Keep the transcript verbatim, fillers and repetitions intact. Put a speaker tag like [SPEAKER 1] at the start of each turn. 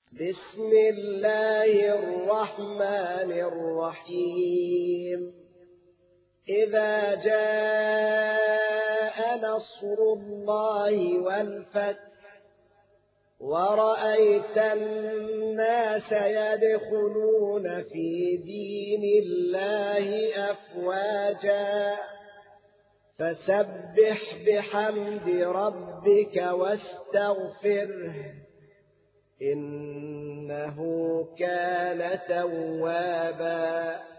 [SPEAKER 1] بسم الله الرحمن الرحيم إذا جاء نصر الله والفتح ورأيت الناس يدخلون في دين الله أفواجا فسبح بحمد ربك واستغفره إنه كان توابا